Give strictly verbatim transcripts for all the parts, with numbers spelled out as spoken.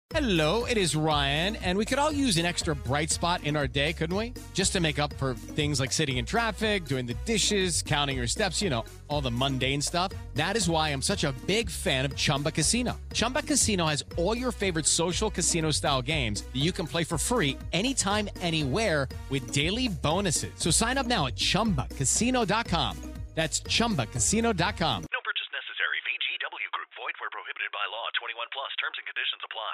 Hello, it is Ryan, and we could all use an extra bright spot in our day, couldn't we? Just to make up for things like sitting in traffic, doing the dishes, counting your steps, you know, all the mundane stuff. That is why I'm such a big fan of Chumba Casino. Chumba Casino has all your favorite social casino-style games that you can play for free anytime, anywhere with daily bonuses. So sign up now at chumba casino dot com. That's chumba casino dot com. No purchase necessary. V G W Group. Void where prohibited by law. twenty-one plus. Terms and conditions apply.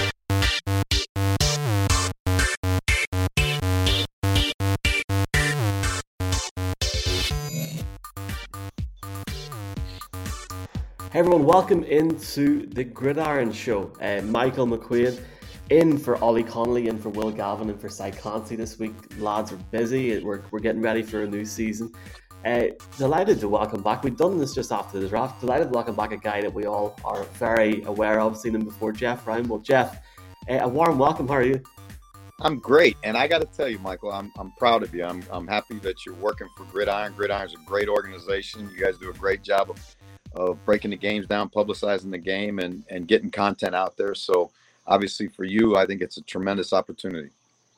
Hey everyone, welcome into the Gridiron Show. Uh, Michael McQuaid in for Ollie Connolly, in for Will Gavin, in for Cy Clancy this week. Lads are busy. We're, we're getting ready for a new season. Uh, delighted to welcome back. We've done this just after the draft. Delighted to welcome back a guy that we all are very aware of. Seen him before, Jeff Ryan. Well, Jeff, uh, a warm welcome. How are you? I'm great, and I got to tell you, Michael, I'm I'm proud of you. I'm I'm happy that you're working for Gridiron. Gridiron's a great organization. You guys do a great job of of breaking the games down, publicizing the game, and, and getting content out there. So obviously for you, I think it's a tremendous opportunity.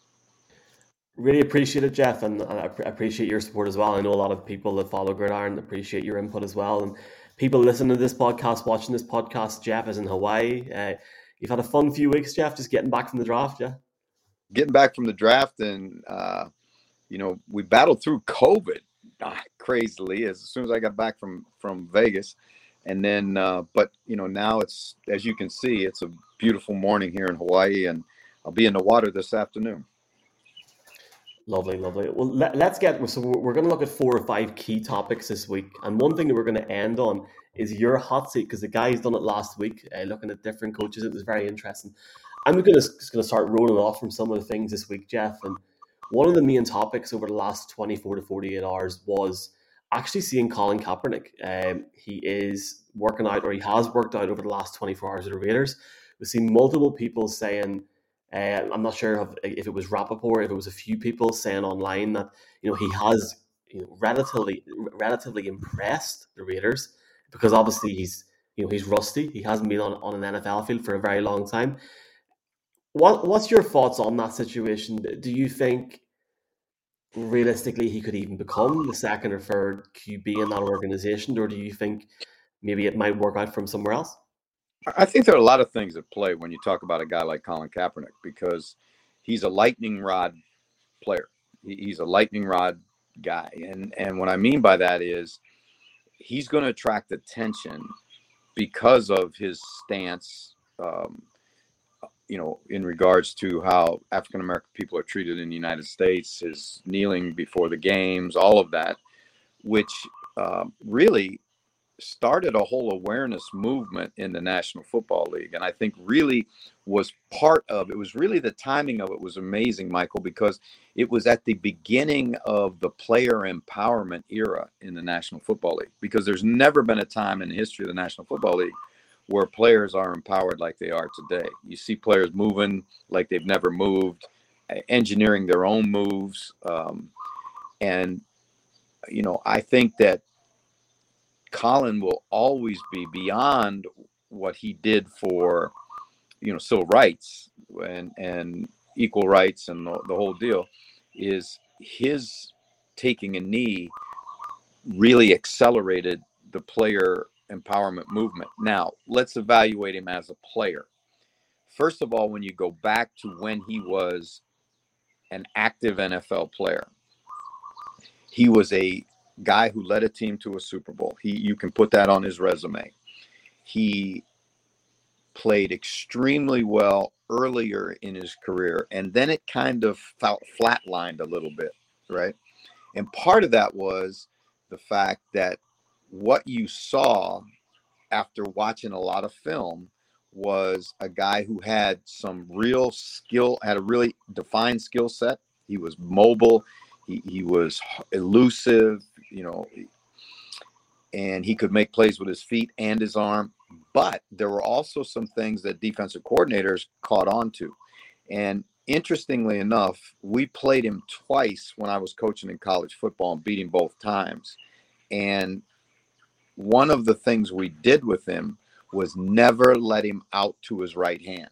Really appreciate it, Jeff, and I appreciate your support as well. I know a lot of people that follow Gridiron appreciate your input as well. And people listening to this podcast, watching this podcast, Jeff is in Hawaii. Uh, you've had a fun few weeks, Jeff, just getting back from the draft, yeah? Getting back from the draft, and, uh, you know, we battled through COVID. Ah, crazily as soon as I got back from from Vegas, and then uh but you know, now it's, as you can see, it's a beautiful morning here in Hawaii, and I'll be in the water this afternoon. Lovely, lovely. Well, let, let's get so we're going to look at four or five key topics this week, and one thing that we're going to end on is your hot seat, because the guys done it last week, uh, looking at different coaches. It was very interesting. I'm going to just going to start rolling off from some of the things this week, Jeff. And one of the main topics over the last twenty-four to forty-eight hours was actually seeing Colin Kaepernick. Um, he is working out, or he has worked out over the last twenty-four hours with the Raiders. We've seen multiple people saying, uh, I'm not sure if, if it was Rappaport, if it was a few people saying online that, you know, he has, you know, relatively relatively impressed the Raiders, because obviously he's, you know, he's rusty. He hasn't been on, on an N F L field for a very long time. What What's your thoughts on that situation? Do you think realistically he could even become the second or third Q B in that organization, or do you think maybe it might work out from somewhere else? I think there are a lot of things at play when you talk about a guy like Colin Kaepernick, because he's a lightning rod player. He's a lightning rod guy, and and what I mean by that is he's going to attract attention because of his stance. Um, you know, in regards to how African-American people are treated in the United States, his kneeling before the games, all of that, which uh, really started a whole awareness movement in the National Football League. And I think really was part of, it was really the timing of it was amazing, Michael, because it was at the beginning of the player empowerment era in the National Football League, because there's never been a time in the history of the National Football League where players are empowered like they are today. You see players moving like they've never moved, engineering their own moves. Um, and, you know, I think that Colin will always be beyond what he did for, you know, civil rights and, and equal rights and the, the whole deal, is his taking a knee really accelerated the player empowerment movement. Now, let's evaluate him as a player. First of all, when you go back to when he was an active N F L player, he was a guy who led a team to a Super Bowl. He, you can put that on his resume. He played extremely well earlier in his career, and then it kind of felt flatlined a little bit, right? And part of that was the fact that what you saw after watching a lot of film was a guy who had some real skill, had a really defined skill set. He was mobile. He, he was elusive, you know, and he could make plays with his feet and his arm. But there were also some things that defensive coordinators caught on to. And interestingly enough, we played him twice when I was coaching in college football and beat him both times. And one of the things we did with him was never let him out to his right hand.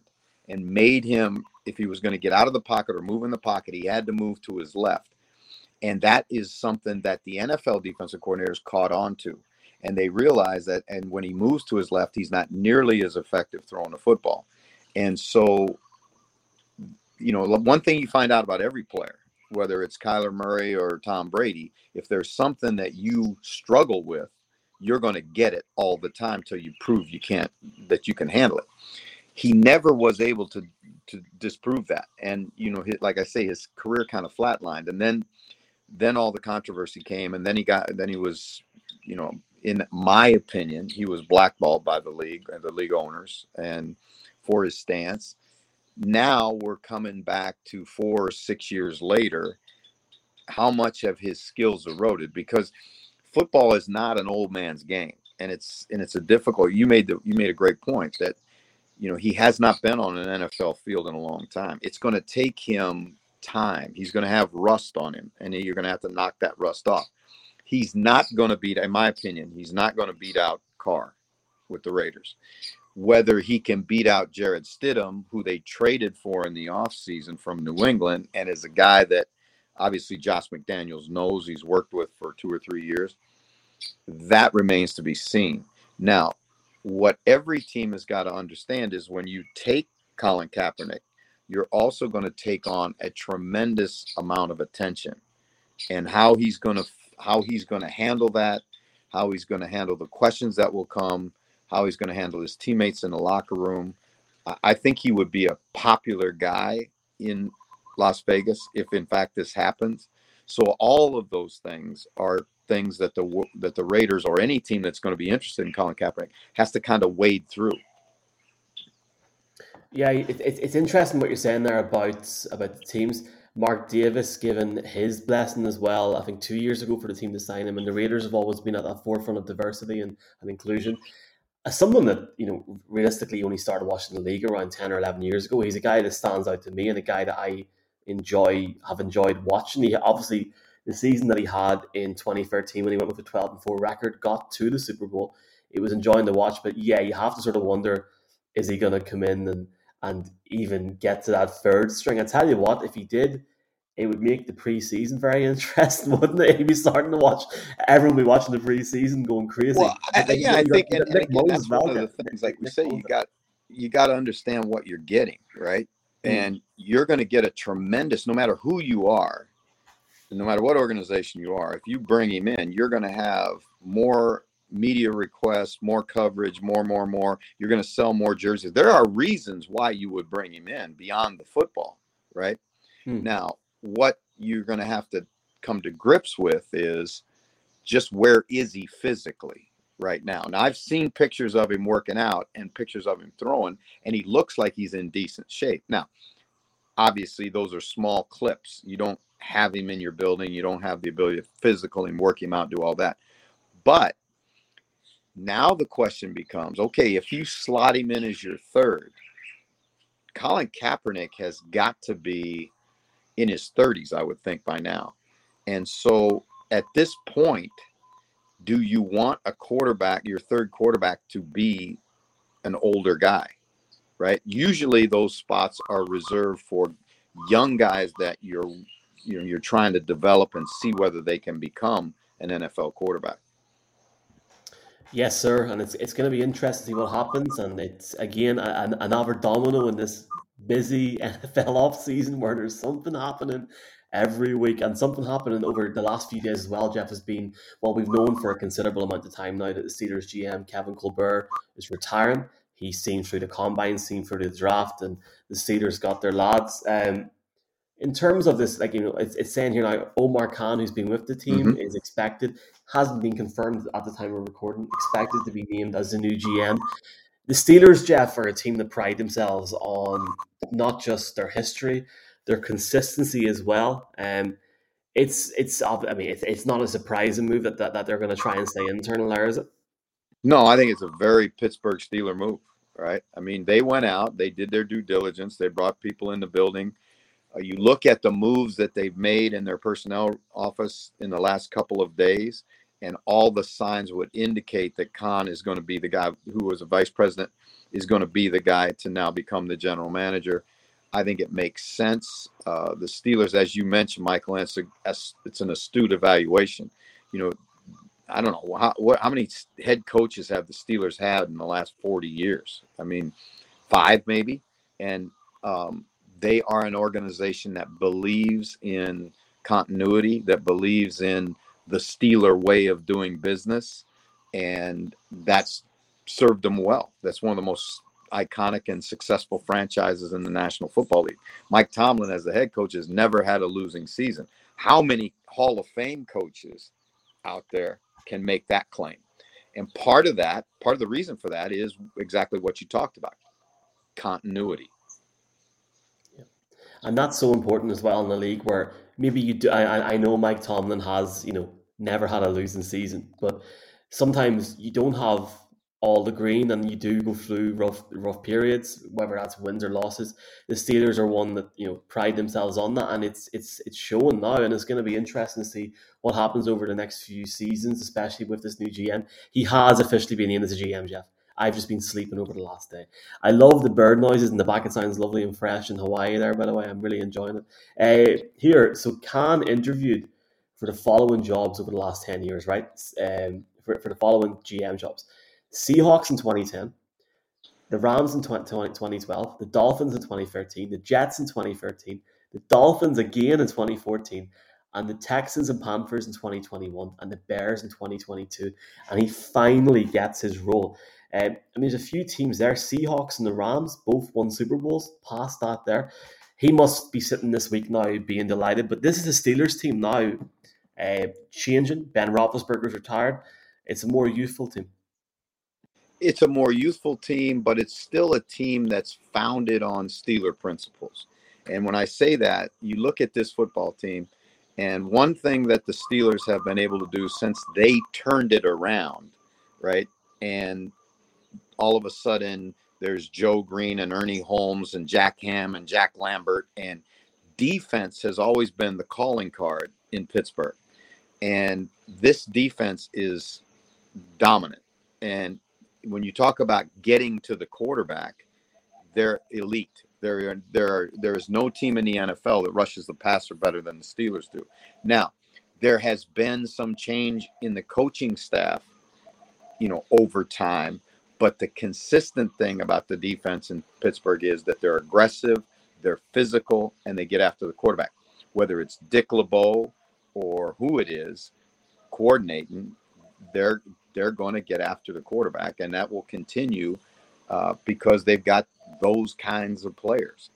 and made him, if he was going to get out of the pocket or move in the pocket, he had to move to his left. And that is something that the N F L defensive coordinators caught on to. And they realized that, and when he moves to his left, he's not nearly as effective throwing the football. And so, you know, one thing you find out about every player, whether it's Kyler Murray or Tom Brady, if there's something that you struggle with, you're going to get it all the time till you prove you can't, that you can handle it. He never was able to to disprove that. And, you know, his, like I say, his career kind of flatlined. And then then all the controversy came, and then he got, then he was, you know, in my opinion, he was blackballed by the league and the league owners and for his stance. Now we're coming back to four or six years later. How much have his skills eroded? Because football is not an old man's game, and it's and it's a difficult. You made the you made a great point that, you know, he has not been on an N F L field in a long time. It's going to take him time. He's going to have rust on him, and you're going to have to knock that rust off. He's not going to beat, in my opinion, he's not going to beat out Carr with the Raiders. Whether he can beat out Jared Stidham, who they traded for in the offseason from New England, and is a guy that obviously Josh McDaniels knows, he's worked with for two or three years, that remains to be seen. Now, what every team has got to understand is when you take Colin Kaepernick, you're also going to take on a tremendous amount of attention, and how he's going to how he's going to handle that, how he's going to handle the questions that will come, how he's going to handle his teammates in the locker room. I think he would be a popular guy in Las Vegas if, in fact, this happens. So all of those things are things that the that the Raiders or any team that's going to be interested in Colin Kaepernick has to kind of wade through. Yeah, it, it, it's interesting what you're saying there about about the teams. Mark Davis given his blessing as well, I think two years ago for the team to sign him, and the Raiders have always been at the forefront of diversity and, and inclusion. As someone that, you know, realistically only started watching the league around ten or eleven years ago, he's a guy that stands out to me and a guy that I enjoy, have enjoyed watching. He obviously, the season that he had in twenty thirteen when he went with a twelve and four record, got to the Super Bowl. It was enjoying to watch, but yeah, you have to sort of wonder, is he going to come in and and even get to that third string? I tell you what, if he did, it would make the preseason very interesting, wouldn't it? He'd be starting to watch, everyone would be watching the preseason going crazy. Well, I, I yeah, I think, and, and again, that's well, one of the things, like we say, you got you got to understand what you're getting, right? Mm. And you're going to get a tremendous, no matter who you are, no matter what organization you are, if you bring him in, you're going to have more media requests, more coverage, more, more, more. You're going to sell more jerseys. There are reasons why you would bring him in beyond the football, right? Hmm. Now, what you're going to have to come to grips with is just where is he physically right now. Now, I've seen pictures of him working out and pictures of him throwing, and he looks like he's in decent shape. Now, obviously, those are small clips. You don't have him in your building. You don't have the ability to physically work him out, do all that. But now the question becomes, okay, if you slot him in as your third, Colin Kaepernick has got to be in his thirties, I would think, by now. And so at this point, do you want a quarterback, your third quarterback, to be an older guy, right? Usually those spots are reserved for young guys that you're, you know, you're trying to develop and see whether they can become an N F L quarterback. Yes, sir, and it's it's going to be interesting to see what happens, and it's again an, another domino in this busy N F L off season where there's something happening every week, and something happening over the last few days as well. Jeff, has been, well, we've known for a considerable amount of time now that the Steelers G M Kevin Colbert is retiring. He's seen through the combine, seen through the draft, and the Steelers got their lads. Um, in terms of this, like, you know, it's, it's saying here now, Omar Khan, who's been with the team, mm-hmm. is expected, hasn't been confirmed at the time of recording, expected to be named as the new G M. The Steelers, Jeff, are a team that pride themselves on not just their history, their consistency as well. Um, it's it's I mean it's it's not a surprising move that that, that they're going to try and stay internal there, is it? No, I think it's a very Pittsburgh Steeler move, right? I mean, they went out, they did their due diligence, they brought people in the building. Uh, you look at the moves that they've made in their personnel office in the last couple of days, and all the signs would indicate that Khan is going to be the guy who was a vice president, is going to be the guy to now become the general manager. I think it makes sense. Uh, the Steelers, as you mentioned, Michael, it's, a, it's an astute evaluation. You know, I don't know how, what, how many head coaches have the Steelers had in the last forty years? I mean, five maybe. And um, they are an organization that believes in continuity, that believes in the Steeler way of doing business. And that's served them well. That's one of the most iconic and successful franchises in the National Football League. Mike Tomlin, as the head coach, has never had a losing season. How many Hall of Fame coaches out there can make that claim? And part of that, part of the reason for that is exactly what you talked about, continuity. Yeah. And that's so important as well in the league where maybe you do, I, I know Mike Tomlin has, you know, never had a losing season, but sometimes you don't have all the green and you do go through rough rough periods, whether that's wins or losses. The Steelers are one that, you know, pride themselves on that, and it's it's it's showing now, and it's going to be interesting to see what happens over the next few seasons, especially with this new G M. He has officially been named as a G M, Jeff. I've just been sleeping over the last day. I love the bird noises in the back. It sounds lovely and fresh in Hawaii there, by the way. I'm really enjoying it. Uh, here, so Khan interviewed for the following jobs over the last ten years, right? Um, for, for the following G M jobs. Seahawks in twenty ten, the Rams in twenty twelve, the Dolphins in twenty thirteen, the Jets in twenty thirteen, the Dolphins again in twenty fourteen, and the Texans and Panthers in twenty twenty-one, and the Bears in twenty twenty-two. And he finally gets his role. Um, I mean, there's a few teams there. Seahawks and the Rams both won Super Bowls. Past that there. He must be sitting this week now being delighted. But this is the Steelers team now uh, changing. Ben Roethlisberger's retired. It's a more youthful team. It's a more youthful team, but it's still a team that's founded on Steeler principles. And when I say that, you look at this football team, and one thing that the Steelers have been able to do since they turned it around, right? And all of a sudden, there's Joe Green and Ernie Holmes and Jack Ham and Jack Lambert, and defense has always been the calling card in Pittsburgh. And this defense is dominant. And when you talk about getting to the quarterback, they're elite. There, there, are, there is no team in the N F L that rushes the passer better than the Steelers do. Now, there has been some change in the coaching staff, you know, over time. But the consistent thing about the defense in Pittsburgh is that they're aggressive, they're physical, and they get after the quarterback. Whether it's Dick LeBeau or who it is coordinating, they're they're going to get after the quarterback, and that will continue uh, because they've got those kinds of players.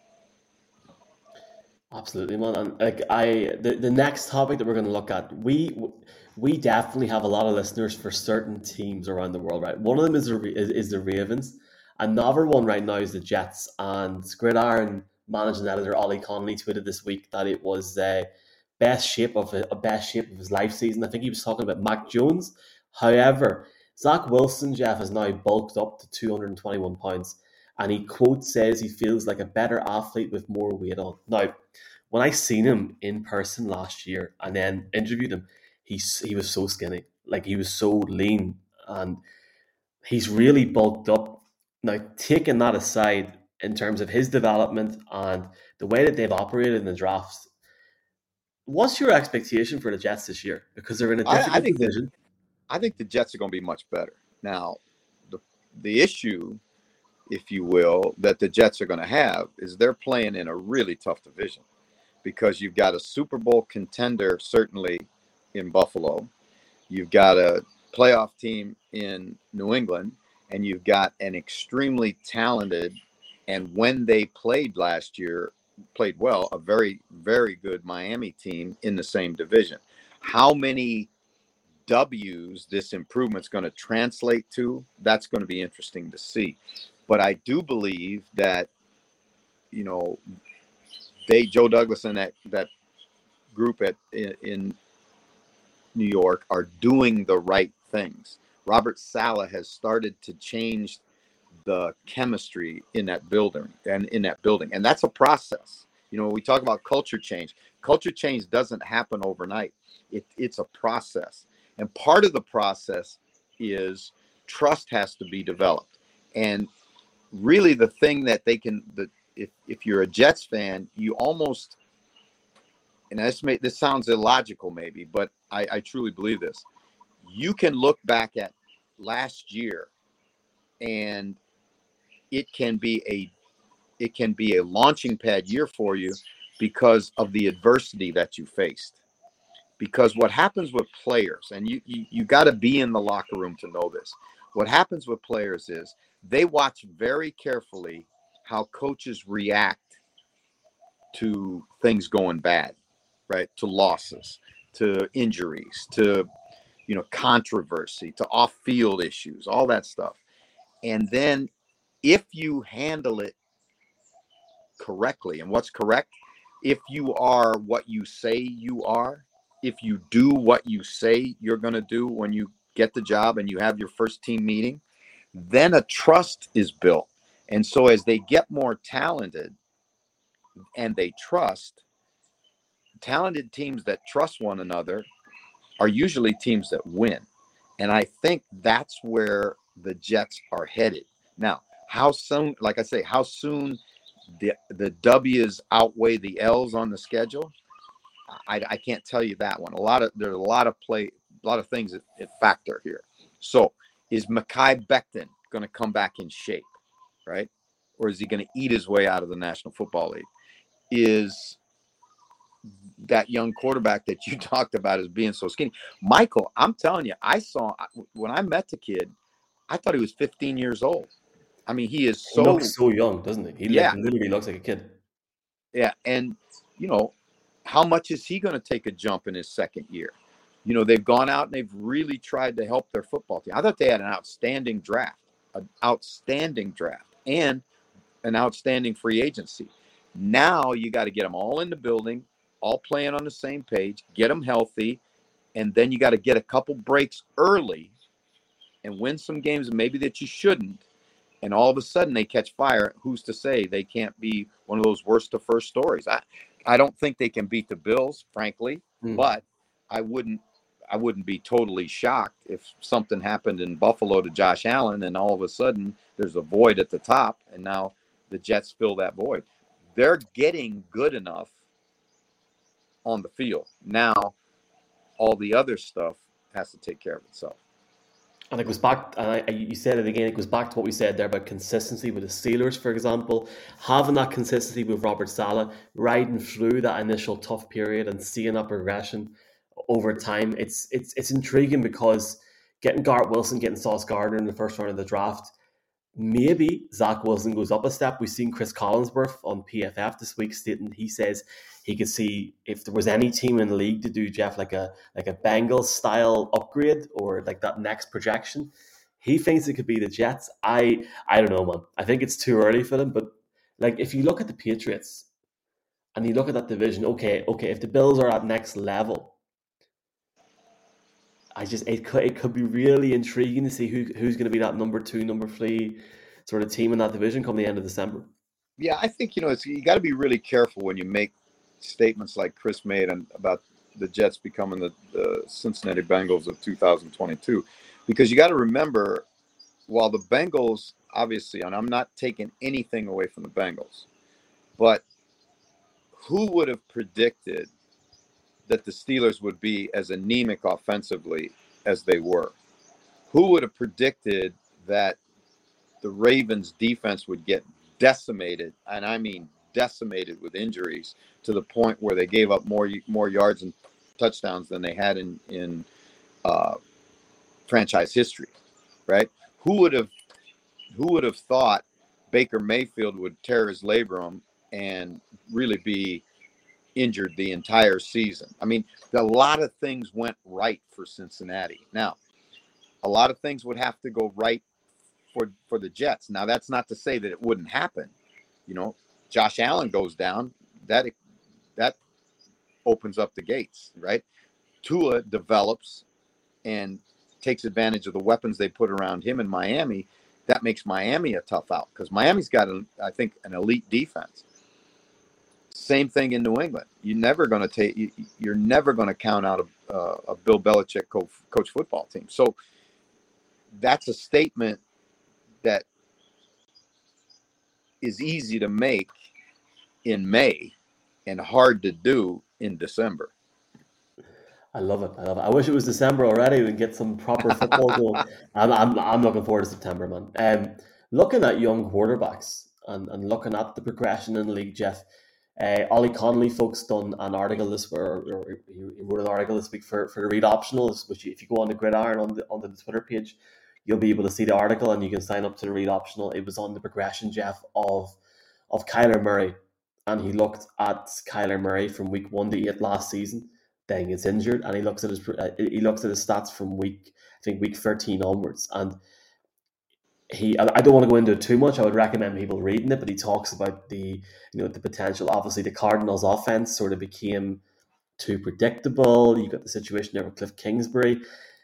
Absolutely, man. And like I, the, the next topic that we're going to look at, we we definitely have a lot of listeners for certain teams around the world, right? One of them is the, is, is the Ravens. Another one right now is the Jets. And Gridiron managing editor Ollie Connolly tweeted this week that it was the best shape of a, a best shape of his life season. I think he was talking about Mac Jones. However, Zach Wilson, Jeff, has now bulked up to two hundred twenty-one pounds. And he, quote, says he feels like a better athlete with more weight on. Now, when I seen him in person last year and then interviewed him, he, he was so skinny. Like, he was so lean. And he's really bulked up. Now, taking that aside, in terms of his development and the way that they've operated in the drafts, what's your expectation for the Jets this year? Because they're in a difficult I, I think division. That, I think the Jets are going to be much better. Now, the the issue, if you will, that the Jets are going to have is they're playing in a really tough division because you've got a Super Bowl contender, certainly in Buffalo. You've got a playoff team in New England, and you've got an extremely talented, and when they played last year, played well, a very, very good Miami team in the same division. How many W's this improvement's going to translate to, that's going to be interesting to see. But I do believe that, you know, they, Joe Douglas and that, that group at in, in New York are doing the right things. Robert Saleh has started to change the chemistry in that building and in that building. And that's a process. You know, we talk about culture change. Culture change doesn't happen overnight. It, it's a process. And part of the process is trust has to be developed. And really the thing that they can, the, if, if you're a Jets fan, you almost, and this, may, this sounds illogical maybe, but I, I truly believe this. You can look back at last year and it can be a it can be a launching pad year for you because of the adversity that you faced. Because what happens with players, and you you, you got to be in the locker room to know this. What happens with players is they watch very carefully how coaches react to things going bad, right? To losses, to injuries, to, you know, controversy, to off-field issues, all that stuff. And then if you handle it correctly, and what's correct, if you are what you say you are, if you do what you say you're going to do when you get the job and you have your first team meeting, then a trust is built. And so as they get more talented and they trust, talented teams that trust one another are usually teams that win. And I think that's where the Jets are headed. Now, how soon, like I say, how soon the, the W's outweigh the L's on the schedule, I, I can't tell you that one. A lot of there's a lot of play, a lot of things that, that factor here. So is Mekhi Becton going to come back in shape, right? Or is he going to eat his way out of the National Football League? Is that young quarterback that you talked about as being so skinny, Michael? I'm telling you, I saw when I met the kid, I thought he was fifteen years old. I mean, he is so he looks so young, doesn't he? He yeah. literally looks like a kid. Yeah, and you know, how much is he going to take a jump in his second year? You know, they've gone out and they've really tried to help their football team. I thought they had an outstanding draft, an outstanding draft, and an outstanding free agency. Now you got to get them all in the building, all playing on the same page, get them healthy, and then you got to get a couple breaks early and win some games maybe that you shouldn't. And all of a sudden they catch fire. Who's to say they can't be one of those worst to first stories? I, I don't think they can beat the Bills, frankly, mm. but I wouldn't I wouldn't be totally shocked if something happened in Buffalo to Josh Allen and all of a sudden there's a void at the top and now the Jets fill that void. They're getting good enough on the field. Now all the other stuff has to take care of itself. And it goes back, and I, you said it again, it goes back to what we said there about consistency with the Steelers, for example. Having that consistency with Robert Saleh, riding through that initial tough period and seeing that progression over time, it's it's it's intriguing because getting Garrett Wilson, getting Sauce Gardner in the first round of the draft, maybe Zach Wilson goes up a step. We've seen Chris Collinsworth on P F F this week stating, he says he could see if there was any team in the league to do, Jeff, like a like a Bengals style upgrade or like that next projection, he thinks it could be the Jets. I I don't know, man. I think it's too early for them. But like if you look at the Patriots and you look at that division, okay, okay, if the Bills are at next level, I just it could it could be really intriguing to see who who's going to be that number two, number three sort of team in that division come the end of December. Yeah, I think you know it's you got to be really careful when you make statements like Chris made on, about the Jets becoming the, the Cincinnati Bengals of two thousand twenty-two, because you got to remember, while the Bengals obviously, and I'm not taking anything away from the Bengals, but who would have predicted that the Steelers would be as anemic offensively as they were? Who would have predicted that the Ravens defense would get decimated, and I mean decimated with injuries to the point where they gave up more more yards and touchdowns than they had in in uh, franchise history, right? Who would have who would have thought Baker Mayfield would tear his labrum and really be injured the entire season? I mean, a lot of things went right for Cincinnati. Now, a lot of things would have to go right for for the Jets. Now, that's not to say that it wouldn't happen. You know, Josh Allen goes down, that that opens up the gates, right? Tua develops and takes advantage of the weapons they put around him in Miami. That makes Miami a tough out because Miami's got, a, I think, an elite defense. Same thing in New England. You're never going to take. You, you're never going to count out a, uh, a Bill Belichick co- coach football team. So that's a statement that is easy to make in May and hard to do in December. I love it. I love it. I wish it was December already. We can get some proper football going. I'm, I'm, I'm looking forward to September, man. Um, looking at young quarterbacks and, and looking at the progression in the league, Jeff. Uh, Ollie Connolly, folks, done an article this or, or he wrote an article this week for, for the Read Optionals, which if you go on the Gridiron on the on the Twitter page, you'll be able to see the article and you can sign up to the Read Optional. It was on the progression, Jeff, of of Kyler Murray, and he looked at Kyler Murray from week one to eight last season. Then he gets injured, and he looks at his uh, he looks at his stats from week I think week thirteen onwards, and he I don't want to go into it too much. I would recommend people reading it, but he talks about the you know the potential. Obviously, the Cardinals' offense sort of became too predictable. You got the situation there with Cliff Kingsbury.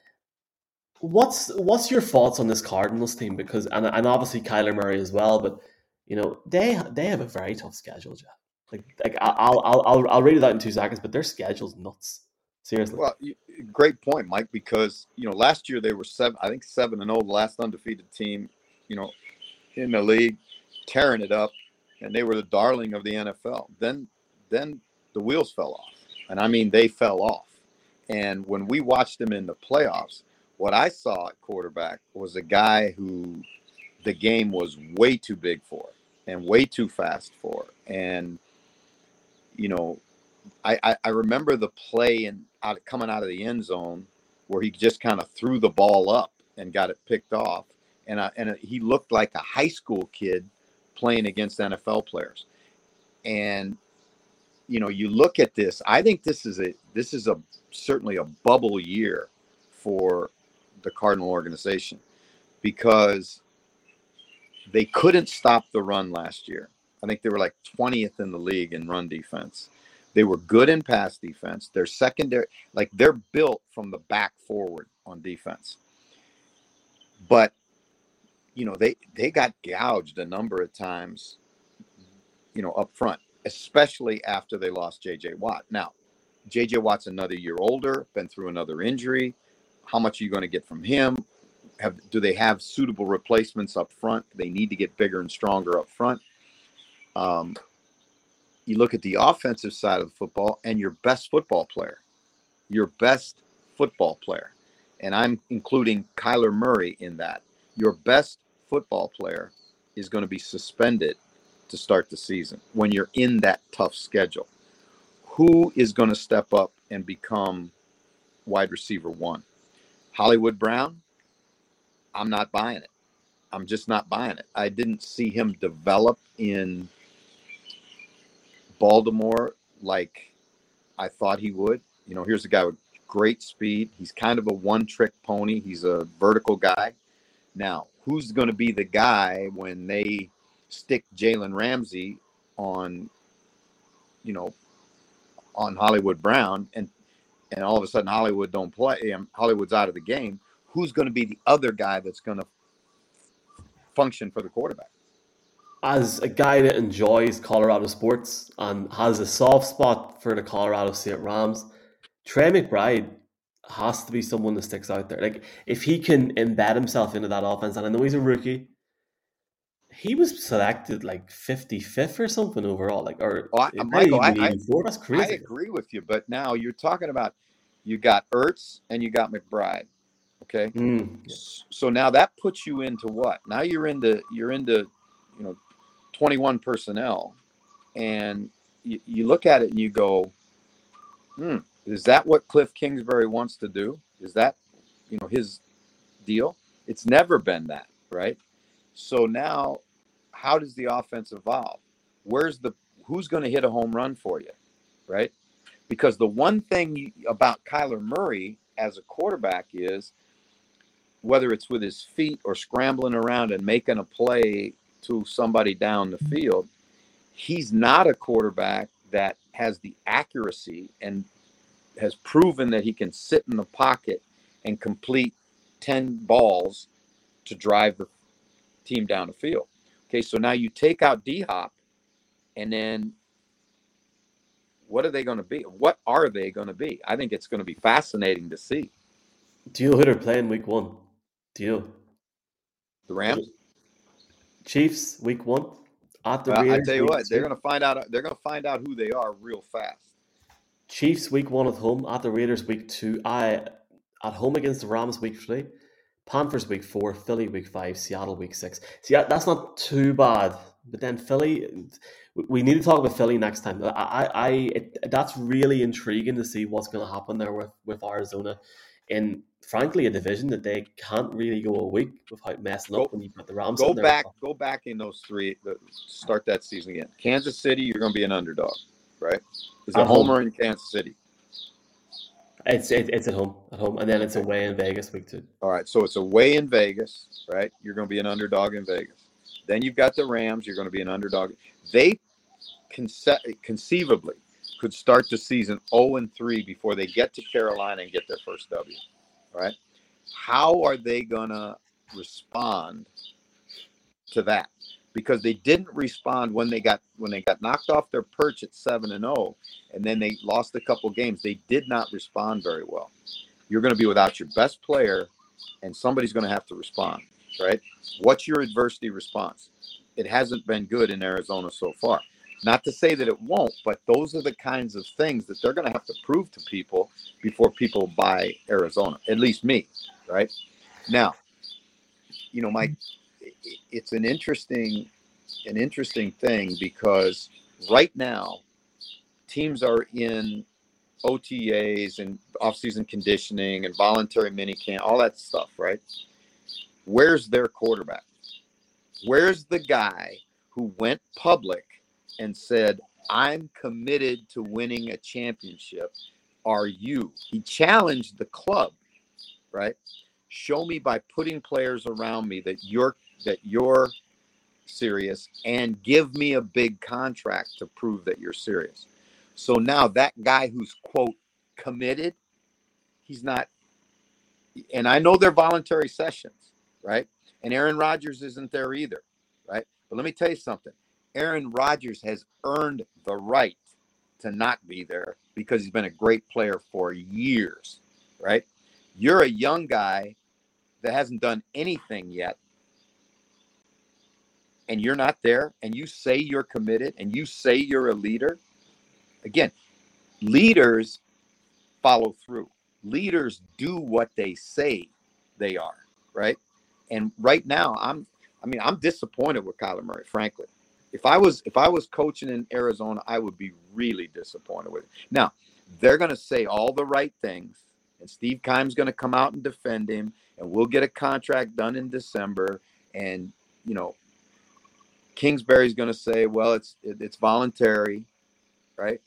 What's what's your thoughts on this Cardinals team? Because and and obviously Kyler Murray as well, but you know they they have a very tough schedule, Jeff. Like like I'll I'll I'll I'll read it out in two seconds, but their schedule's nuts. Seriously. Well, great point, Mike. Because you know last year they were seven, I think seven and zero, the last undefeated team, you know, in the league, tearing it up, and they were the darling of the N F L. Then then the wheels fell off, and I mean they fell off. And when we watched them in the playoffs, what I saw at quarterback was a guy who the game was way too big for and way too fast for. And, you know, I, I, I remember the play and out, coming out of the end zone where he just kind of threw the ball up and got it picked off. And, I, and he looked like a high school kid playing against N F L players. And, you know, you look at this, I think this is a, this is a, certainly a bubble year for the Cardinal organization because they couldn't stop the run last year. I think they were like twentieth in the league in run defense. They were good in pass defense. They're secondary, like they're built from the back forward on defense. But, you know, they, they got gouged a number of times, you know, up front, especially after they lost J J Watt. Now, J J Watt's another year older, been through another injury. How much are you going to get from him? Have, do they have suitable replacements up front? They need to get bigger and stronger up front. Um, you look at the offensive side of the football and your best football player, your best football player, and I'm including Kyler Murray in that. Your best football player is going to be suspended to start the season when you're in that tough schedule. Who is going to step up and become wide receiver one? Hollywood Brown? I'm not buying it. I'm just not buying it. I didn't see him develop in Baltimore like I thought he would. You know, here's a guy with great speed. He's kind of a one-trick pony. He's a vertical guy. Now, who's going to be the guy when they stick Jalen Ramsey on, you know, on Hollywood Brown and and all of a sudden Hollywood don't play, um, Hollywood's out of the game? Who's going to be the other guy that's going to function for the quarterback? As a guy that enjoys Colorado sports and has a soft spot for the Colorado State Rams, Trey McBride has to be someone that sticks out there. Like, if he can embed himself into that offense, and I know he's a rookie, he was selected like fifty-fifth or something overall. Like, or oh, I, it Michael, I, I, I, That's crazy. I agree with you, but now you're talking about you got Ertz and you got McBride. Okay, mm. So now that puts you into what? Now you're into you're into you know twenty-one personnel, and you, you look at it and you go, hmm, is that what Cliff Kingsbury wants to do? Is that you know his deal? It's never been that, right? So now, how does the offense evolve? Where's the who's going to hit a home run for you, right? Because the one thing you, about Kyler Murray as a quarterback is, whether it's with his feet or scrambling around and making a play to somebody down the field, he's not a quarterback that has the accuracy and has proven that he can sit in the pocket and complete ten balls to drive the team down the field. Okay, so now you take out D-Hop, and then What are they going to be? What are they going to be? I think it's going to be fascinating to see. Do you know who they're playing week one? Do you know? The Rams? Chiefs, week one. At the Well, I Raiders, tell you week what, they're two. going to find out. They're going to find out who they are real fast. Chiefs, week one at home. At the Raiders, week two. I At home against the Rams, week three. Panthers, week four. Philly, week five. Seattle, week six. See, that's not too bad. But then Philly, we need to talk about Philly next time. I, I, I it, that's really intriguing to see what's going to happen there with, with Arizona in, frankly, a division that they can't really go a week without messing Go- up when you put the Rams Go in there. back, go back in those three. The, start that season again. Kansas City, you're going to be an underdog, right? Is it At home. Homer in Kansas City? It's it, it's at home, at home, and then it's away in Vegas week two. All right, so it's away in Vegas, right? You're going to be an underdog in Vegas. Then you've got the Rams. You're going to be an underdog. They conce- conceivably could start the season oh and three before they get to Carolina and get their first W, right? How are they going to respond to that? Because they didn't respond when they got when they got knocked off their perch at seven and oh, and then they lost a couple games. They did not respond very well. You're going to be without your best player, and somebody's going to have to respond, right? What's your adversity response? It hasn't been good in Arizona so far. Not to say that it won't, but those are the kinds of things that they're going to have to prove to people before people buy Arizona, at least me, right? Now, you know, Mike, it's an interesting, an interesting thing because right now teams are in O T As and off-season conditioning and voluntary minicamp, all that stuff, right? Where's their quarterback? Where's the guy who went public and said, I'm committed to winning a championship? Are you? He challenged the club, right? Show me by putting players around me that you're that you're serious, and give me a big contract to prove that you're serious. So now that guy who's, quote, committed, he's not. And I know they're voluntary sessions, right? And Aaron Rodgers isn't there either, right? But let me tell you something. Aaron Rodgers has earned the right to not be there because he's been a great player for years, right? You're a young guy that hasn't done anything yet, and you're not there, and you say you're committed, and you say you're a leader. Again, leaders follow through. Leaders do what they say they are, right? And right now, I'm, I mean, I'm disappointed with Kyler Murray, frankly. If I was, if I was coaching in Arizona, I would be really disappointed with it. Now, they're going to say all the right things, and Steve Keim's going to come out and defend him, and we'll get a contract done in December, and, you know, Kingsbury's going to say, well, it's it, it's voluntary, right?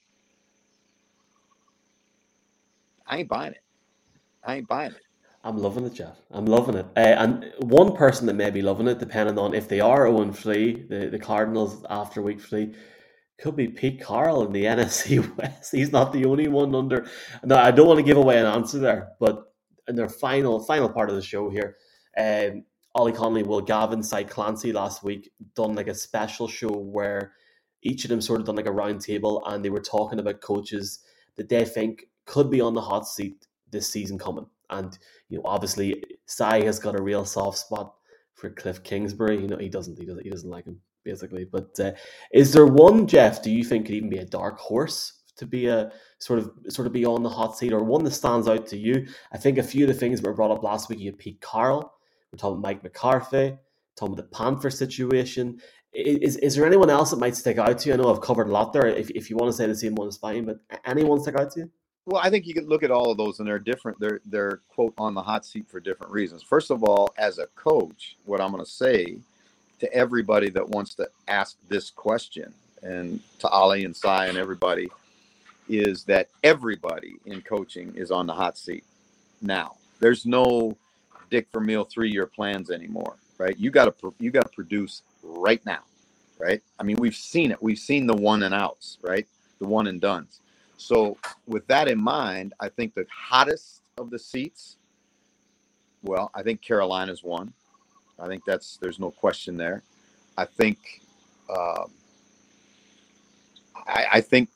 I ain't buying it. I ain't buying it. I'm loving it, Jeff. I'm loving it. Uh, and one person that may be loving it, depending on if they are oh and three, the, the Cardinals after week three, could be Pete Carroll in the N F C West. He's not the only one under. No, I don't want to give away an answer there, but in their final final part of the show here, um, Ollie Connolly, Will Gavin, Cy Clancy last week done like a special show where each of them sort of done like a round table, and they were talking about coaches that they think could be on the hot seat this season coming. And, you know, obviously Cy has got a real soft spot for Cliff Kingsbury. You know, he doesn't, he doesn't, he doesn't like him basically. But uh, is there one, Jeff, do you think could even be a dark horse to be a sort of, sort of be on the hot seat, or one that stands out to you? I think a few of the things were brought up last week. You had Pete Carroll. We're talking about Mike McCarthy, talking about the Panther situation. Is is there anyone else that might stick out to you? I know I've covered a lot there. If if you want to say the same one, is fine. But anyone stick out to you? Well, I think you can look at all of those, and they're different. They're they're quote on the hot seat for different reasons. First of all, as a coach, what I'm going to say to everybody that wants to ask this question, and to Ollie and Cy and everybody, is that everybody in coaching is on the hot seat now. There's no Dick Vermeil three-year plans anymore, right? You got to you got to produce right now, right? I mean, we've seen it. We've seen the one and outs, right? The one and dones. So with that in mind, I think the hottest of the seats, well, I think Carolina's one. I think that's there's no question there. I think, uh, I, I think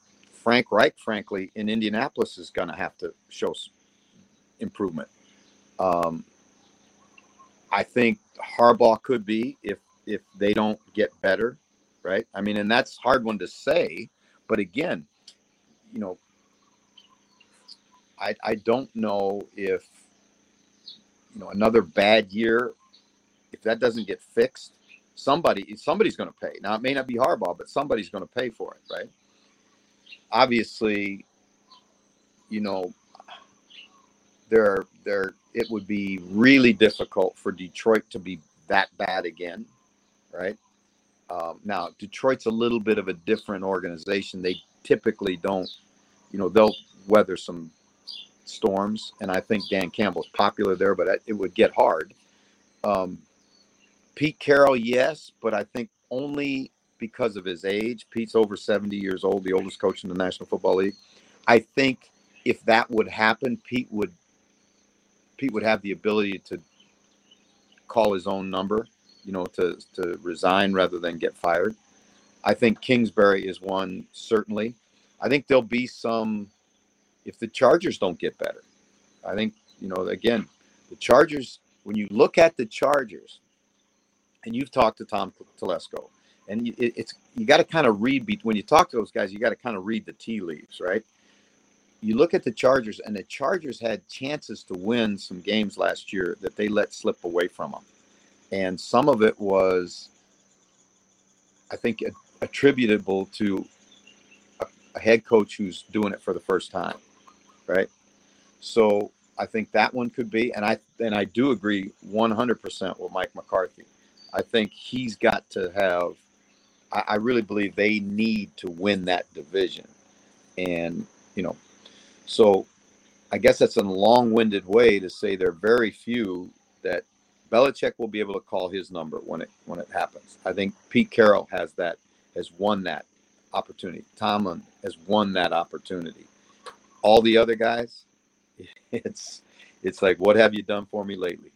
Frank Reich, frankly, in Indianapolis is going to have to show improvement. Um, I think Harbaugh could be if if they don't get better, right? I mean, and that's a hard one to say. But again, you know, I I don't know if, you know, another bad year, if that doesn't get fixed, somebody somebody's going to pay. Now, it may not be Harbaugh, but somebody's going to pay for it, right? Obviously, you know, there there it would be really difficult for Detroit to be that bad again, right? Um, now, Detroit's a little bit of a different organization. They typically don't, you know, they'll weather some storms, and I think Dan Campbell's popular there, but it would get hard. Um, Pete Carroll, yes, but I think only because of his age. Pete's over seventy years old, the oldest coach in the National Football League. I think if that would happen, Pete would Pete would have the ability to call his own number, you know, to, to resign rather than get fired. I think Kingsbury is one, certainly. I think there'll be some, if the Chargers don't get better. I think, you know, again, the Chargers, when you look at the Chargers, and you've talked to Tom Telesco, and it, it's you got to kind of read, when you talk to those guys, you got to kind of read the tea leaves, right? You look at the Chargers, and the Chargers had chances to win some games last year that they let slip away from them. And some of it was, I think, attributable to a, a head coach who's doing it for the first time, right? So I think that one could be, and I and I do agree one hundred percent with Mike McCarthy. I think he's got to have, I, I really believe they need to win that division. And, you know, so I guess that's a long-winded way to say there are very few that Belichick will be able to call his number when it when it happens. I think Pete Carroll has that, has won that opportunity. Tomlin has won that opportunity. All the other guys, it's it's like, what have you done for me lately?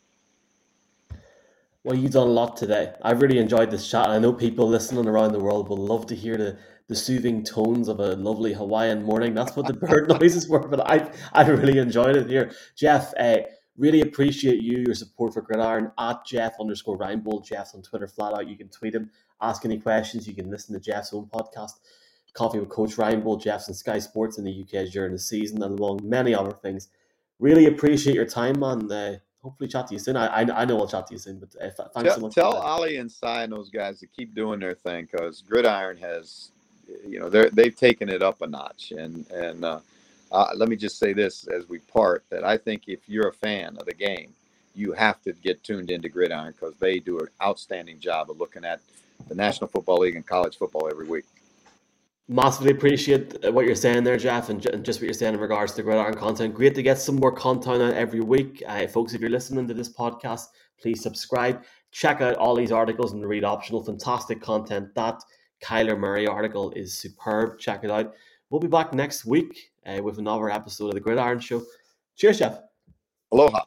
Well, you've done a lot today. I've really enjoyed this chat. I know people listening around the world will love to hear the, the soothing tones of a lovely Hawaiian morning. That's what the bird noises were, but I I really enjoyed it here. Jeff, uh, really appreciate you, your support for Gridiron, at Jeff underscore Reinbold. Jeff's on Twitter flat out. You can tweet him, ask any questions. You can listen to Jeff's own podcast, Coffee with Coach Reinbold. Jeff's on Sky Sports in the U K during the season, and among many other things. Really appreciate your time, man. Uh, hopefully chat to you soon. I I, I know I'll chat to you soon, but uh, thanks tell, so much. Tell Ollie and Cy and those guys to keep doing their thing, because Gridiron has, you know, they're they've taken it up a notch. And and uh, uh, let me just say this as we part, that I think if you're a fan of the game, you have to get tuned into Gridiron, because they do an outstanding job of looking at the National Football League and college football every week. Massively appreciate what you're saying there, Jeff, and just what you're saying in regards to Gridiron content. Great to get some more content out every week. Uh, folks, if you're listening to this podcast, please subscribe. Check out all these articles in the Read Optional. Fantastic content. That Kyler Murray article is superb. Check it out. We'll be back next week uh, with another episode of The Gridiron Show. Cheers, Jeff. Aloha.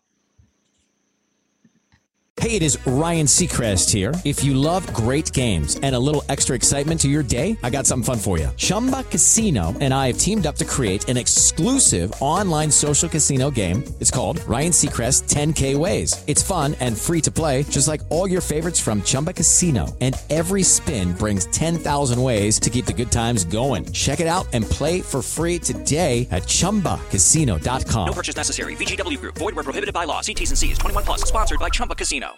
Hey, it is Ryan Seacrest here. If you love great games and a little extra excitement to your day, I got something fun for you. Chumba Casino and I have teamed up to create an exclusive online social casino game. It's called Ryan Seacrest ten K Ways. It's fun and free to play, just like all your favorites from Chumba Casino. And every spin brings ten thousand ways to keep the good times going. Check it out and play for free today at chumba casino dot com. No purchase necessary. V G W Group. Void where prohibited by law. See T's and C's. twenty-one plus. Sponsored by Chumba Casino.